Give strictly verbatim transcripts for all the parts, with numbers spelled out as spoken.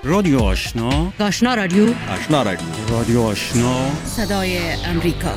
رادیو آشنا، آشنا رادیو، آشنا رادیو، رادیو آشنا، صدای امریکا.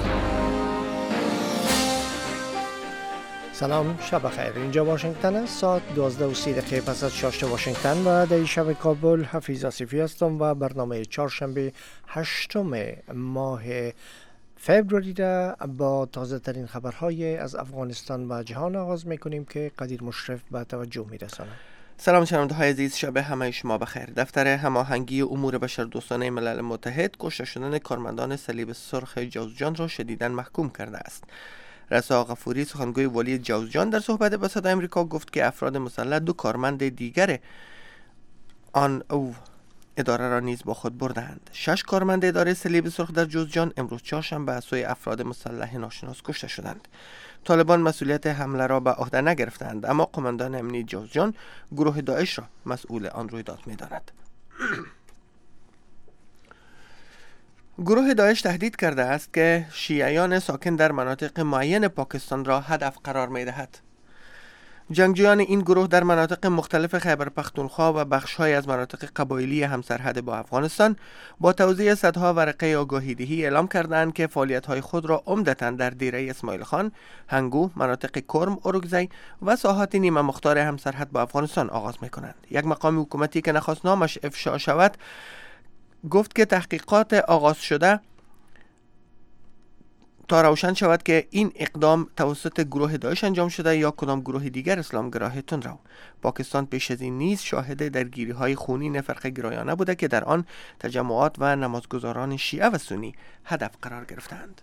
سلام، شب بخیر. اینجا واشنگتن است. ساعت دوازده و سی دقیقه پس از شاشت واشنگتن و در شب کابل. حفیظ آصفی هستم و برنامه چهارشنبه هشتم ماه فوریه را با تازه ترین خبرهای از افغانستان و جهان آغاز میکنیم که قدیر مشرف به توجه میرساند. سلام شنونده های عزیز، شب همه شما بخیر. دفتر هماهنگی امور بشردوستانه ملل متحد کشته شدن کارمندان صلیب سرخ جوزجان را شدیداً محکوم کرده است. رضا غفوری، سخنگوی والی جوزجان، در صحبت با صدای آمریکا گفت که افراد مسلح دو کارمند دیگر آن او اداره را نیز با خود بردند. شش کارمند اداره صلیب سرخ در جوزجان امروز چهارشنبه از سوی افراد مسلح ناشناس کشته شدند. طالبان مسئولیت حمله را به عهده نگرفتند، اما قماندان امنی جوزجان گروه داعش را مسئول آن رویداد می‌داند. گروه داعش تهدید کرده است که شیعیان ساکن در مناطق معین پاکستان را هدف قرار می‌دهد. جنگجویان این گروه در مناطق مختلف خیبر پختونخوا و بخش‌های از مناطق قبایلی همسرحد با افغانستان با توزیع صدها ورقه آگاهی دهی اعلام کردند که فعالیت‌های خود را عمدتاً در دیره اسماعیل خان، هنگو، مناطق کرم، اورگزی و ساحات نیمه مختار همسرحد با افغانستان آغاز می‌کنند. یک مقام حکومتی که نخواست نامش افشا شود گفت که تحقیقات آغاز شده تا روشن شود که این اقدام توسط گروه داعش انجام شده یا کدام گروه دیگر اسلامگرای تندرو. پاکستان پیش از این نیز شاهد درگیری‌های خونین فرقه گرایانه بوده که در آن تجمعات و نمازگزاران شیعه و سنی هدف قرار گرفتند.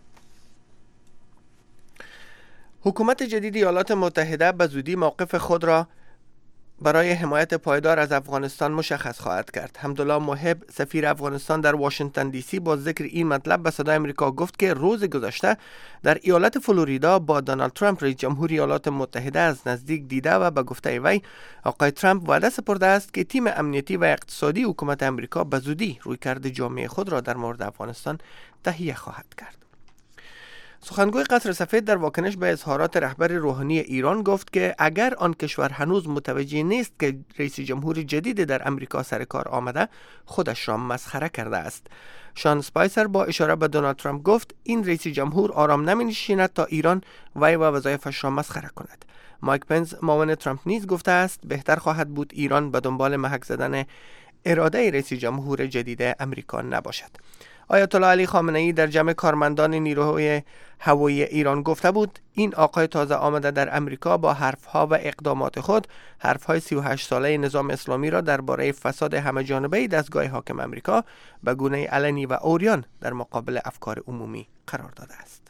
حکومت جدید ایالات متحده به زودی موقف خود را برای حمایت پایدار از افغانستان مشخص خواهد کرد. حمدالله محب، سفیر افغانستان در واشنگتن دی سی، با ذکر این مطلب به صدای آمریکا گفت که روز گذشته در ایالت فلوریدا با دونالد ترامپ رئیس جمهور ایالات متحده از نزدیک دیده و به گفته وی آقای ترامپ وعده سپرده است که تیم امنیتی و اقتصادی حکومت آمریکا به زودی رویکرد جامع خود را در مورد افغانستان تهیه خواهد کرد. سخنگوی قصر سفید در واکنش به اظهارات رهبر روحانی ایران گفت که اگر آن کشور هنوز متوجه نیست که رئیس جمهور جدید در امریکا سر کار آمده، خودش را مسخره کرده است. شان سپایسر با اشاره به دونالد ترامپ گفت این رئیس جمهور آرام نمی نشیند تا ایران وی و وظایفش را مسخره کند. مایک پنس، معاون ترامپ، نیز گفته است بهتر خواهد بود ایران به دنبال محک زدن اراده رئیس جمهور جدید امریکا نباشد. آیت الله علی خامنه ای در جمع کارمندان نیروهای هوایی ایران گفته بود این آقای تازه آمده در امریکا با حرفها و اقدامات خود حرفهای سی و هشت ساله نظام اسلامی را درباره فساد همه جانبه دستگاه حاکم امریکا به گونه علنی و عریان در مقابل افکار عمومی قرار داده است.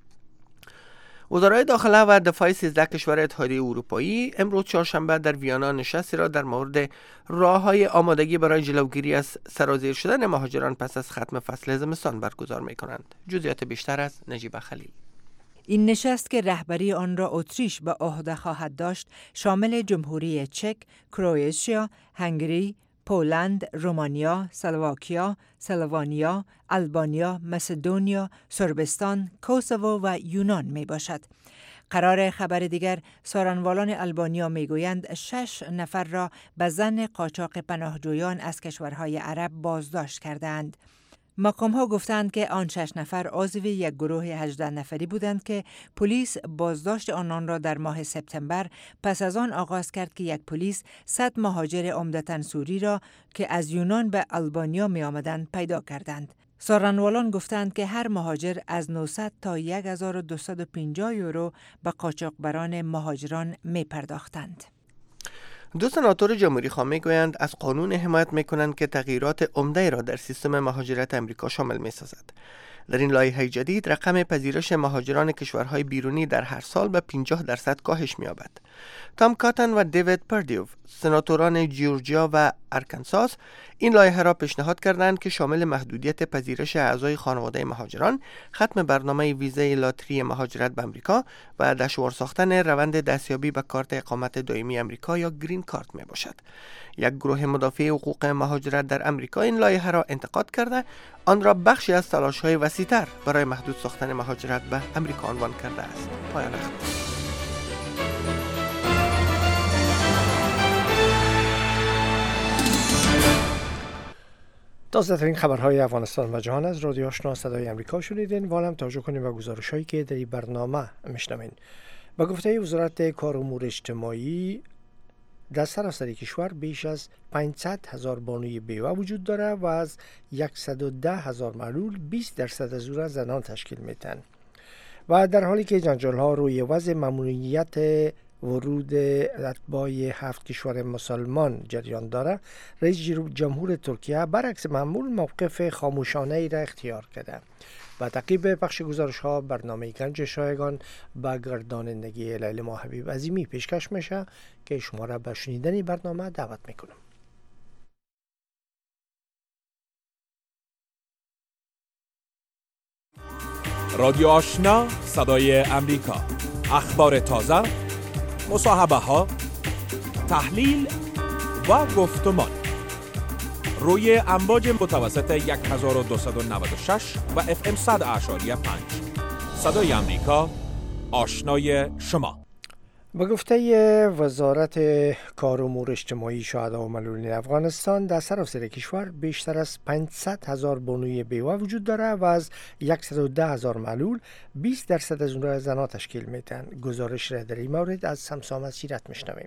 وزرای داخله و دفاع سیزده کشور اتحادیه اروپایی امروز چهارشنبه در ویانا نشستی را در مورد راه‌های آمادگی برای جلوگیری از سرازیر شدن مهاجران پس از ختم فصل زمستان برگزار می‌کنند. جزئیات بیشتر از نجیبه خلیل. این نشست که رهبری آن را اتریش به عهده خواهد داشت شامل جمهوری چک، کرواتیا، هنگری، پولند، رومانیا، سلواکیا، سلوانیا، آلبانیا، مسدونیا، سربستان، کوسوو و یونان می باشد. قرار خبر دیگر، سارنوالان آلبانیا می گویند شش نفر را به ظن قاچاق پناهجویان از کشورهای عرب بازداشت کردند. مقام ها گفتند که آن شش نفر عضو یک گروه هجده نفری بودند که پلیس بازداشت آنان را در ماه سپتامبر پس از آن آغاز کرد که یک پلیس صد مهاجر عمدتاً سوری را که از یونان به آلبانیا می آمدند پیدا کردند. سارنوالان گفتند که هر مهاجر از نهصد تا هزار و دویست و پنجاه یورو به قاچاقبران مهاجران می پرداختند. دو سناتور جمهوری خواه میگویند از قانون حمایت میکنند که تغییرات عمده را در سیستم مهاجرت امریکا شامل میسازد. در این لایحه جدید رقم پذیرش مهاجران کشورهای بیرونی در هر سال به پنجاه درصد کاهش می‌یابد. تام کاتن و دیوید پردیو، سناتوران جورجیا و ارکانساس، این لایحه را پیشنهاد کردند که شامل محدودیت پذیرش اعضای خانواده مهاجران، ختم برنامه ویزای لاتری مهاجرت به امریکا و دشوار ساختن روند دستیابی به کارت اقامت دائمی امریکا یا گرین کارت می باشد. یک گروه مدافع حقوق مهاجرت در امریکا این لایحه را انتقاد کرده آن را بخشی از تلاش‌های وسیع‌تر برای محدود ساختن مهاجرت به امریکا عنوان کرده است. پایان خبر. تازه ترین خبرهای افغانستان و جهان از رادیو آشنا صدای امریکا شنیدین و حالا توجه کنیم به گزارش‌هایی که در این برنامه میشنوین. به گفته وزارت کار و امور اجتماعی، در سراسر کشور بیش از پانصد هزار بانوی بیوه وجود داره و از صد و ده هزار معلول بیست درصد از او زنان تشکیل میتن. و در حالی که جنجال‌ها روی وضع ممنوعیت ورود اتباع هفت کشور مسلمان جریان داره، رئیس جمهور ترکیه برعکس معمول موقف خاموشانه ای را اختیار کرده. با تعقیب پخش گزارش ها برنامه گنج شایگان با گردانندگی لیلا حبیب عظیمی پیشکش میشه که شما را به شنیدن برنامه دعوت میکنم. رادیو آشنا صدای امریکا، اخبار تازه، مصاحبه ها، تحلیل و گفتمان روی امواج متوسط هزار و دویست و نود و شش و اف ام صد اعشاری پنج. صدای امریکا، آشنای شما. به گفته وزارت کار و امور اجتماعی شهدا و معلولین افغانستان، در سراسر کشور بیشتر از پانصد هزار بانوی بیوه وجود داره و از صد و ده هزار معلول بیست درصد از اون را زنان تشکیل میتن. گزارش را در این مورد از سمسام سیرت میشنویم.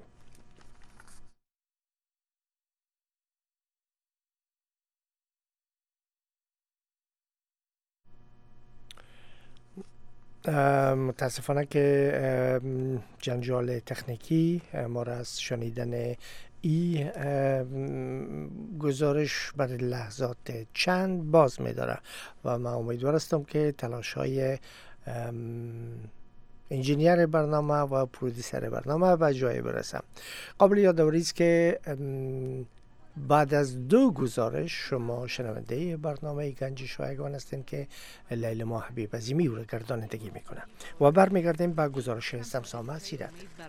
متاسفانه که جنجال تکنیکی ما را از شنیدن ای گزارش برای لحظات چند باز می داره و من امیدوار هستم که تلاش های انجینیر برنامه و پرودیسر برنامه به جای برسم. قابل یادآوری است که بعد از دو گزارش شما شنونده برنامه گنج شایگان هستین که لیلا حبیب عظیمی او را گردانندگی میکنه و برمیگردیم به گزارش سمسامه سیرت.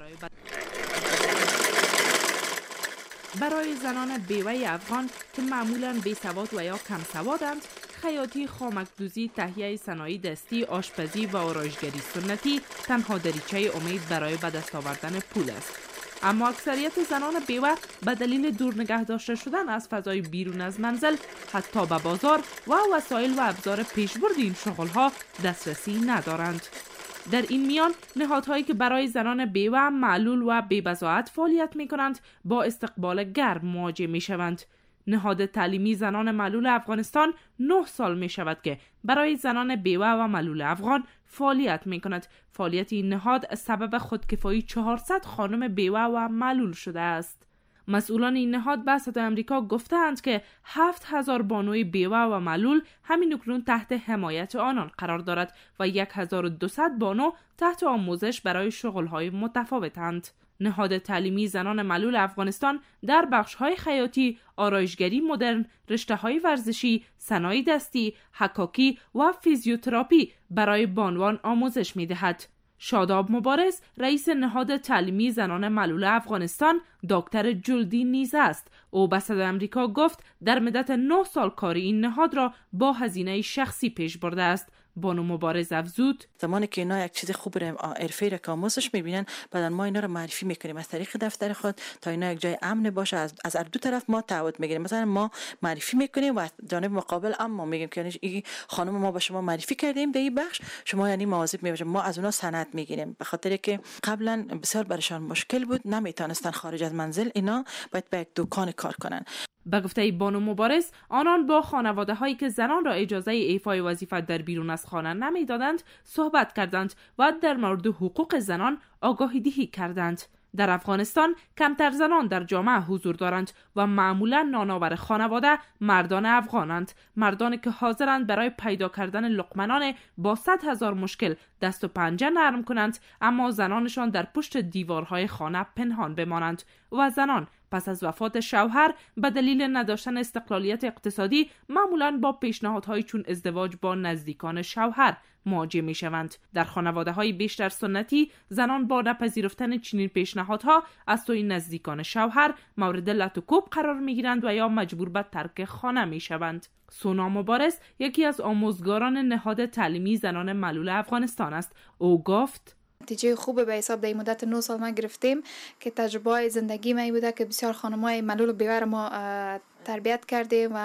برای زنان بیوه افغان که معمولاً بیسواد و یا کم سوادند، خیاطی، خامک‌دوزی، تهیه صنایع دستی، آشپزی و آرایشگری سنتی تنها دریچه امید برای به دست آوردن پول است. اما اکثریت زنان بیوه به دلیل دور نگه داشته شدن از فضای بیرون از منزل حتی به بازار و وسایل و ابزار پیشبرد این شغل‌ها دسترسی ندارند. در این میان نهادهایی که برای زنان بیوه، معلول و بی‌بضاعت فعالیت می‌کنند با استقبال گرم مواجه می‌شوند. نهاد تعلیمی زنان معلول افغانستان نه سال می شود که برای زنان بیوه و معلول افغان فعالیت می کند. فعالیت این نهاد سبب خودکفایی چهارصد خانم بیوه و معلول شده است. مسئولان این نهاد به صدای امریکا گفتند که هفت هزار بانوی بیوه و معلول همین اکنون تحت حمایت آنان قرار دارد و هزار و دویست بانو تحت آموزش برای شغل‌های متفاوتند. نهاد تعلیمی زنان معلول افغانستان در بخش‌های خیاطی، آرایشگری مدرن، رشته‌های ورزشی، صنایع دستی، حکاکی و فیزیوتراپی برای بانوان آموزش می‌دهد. شاداب مبارز، رئیس نهاد تعلیمی زنان معلول افغانستان، دکتر جلدی نیز است. او به صدای آمریکا گفت در مدت نه سال کاری این نهاد را با هزینه شخصی پیش برده است. بانو مبارز افزود: زمانی که اینا یک چیز خوب رو حرفه‌ای را که آموزش می‌بینن، بعدن ما اینا رو معرفی می‌کنیم از طریق دفتر خود تا اینا یک جای امن باشه. از از هر دو طرف ما تعهد می‌گیریم. مثلا ما معرفی می‌کنیم و جانب مقابل اما میگیم که این خانم ما با شما معرفی کردیم در این بخش، شما یعنی مواظب می‌باشید. ما از اونها سند می‌گیریم به خاطر که قبلا بسیار برشان مشکل بود، نمی‌تونستن خارج از منزل اینا باید به یک دکان کار کنن. به گفته بانو مبارز، آنان با خانواده هایی که زنان را اجازه ایفای وظیفه در بیرون از خانه نمیدادند صحبت کردند و در مورد حقوق زنان آگاهی دهی کردند. در افغانستان کمتر زنان در جامعه حضور دارند و معمولا نانآور خانواده مردان افغانند، مردانی که حاضرند برای پیدا کردن لقمه‌نان با صد هزار مشکل دست و پنجه نرم کنند، اما زنانشان در پشت دیوارهای خانه پنهان بمانند. و زنان پس از وفات شوهر به دلیل نداشتن استقلالیت اقتصادی معمولاً با پیشنهادهای چون ازدواج با نزدیکان شوهر مواجه می شوند. در خانواده های بیشتر سنتی زنان با نپذیرفتن چنین پیشنهادها از سوی نزدیکان شوهر مورد لط و کوب قرار می گیرند و یا مجبور به ترک خانه می شوند. سونا مبارز یکی از آموزگاران نهاد تعلیمی زنان معلول افغانستان است. او گفت: نتیجه خوبه به حساب در مدت نه سال ما گرفتیم که تجربه زندگی ما بوده که بسیار خانم‌های معلول و بیوه ما تربیت کردیم و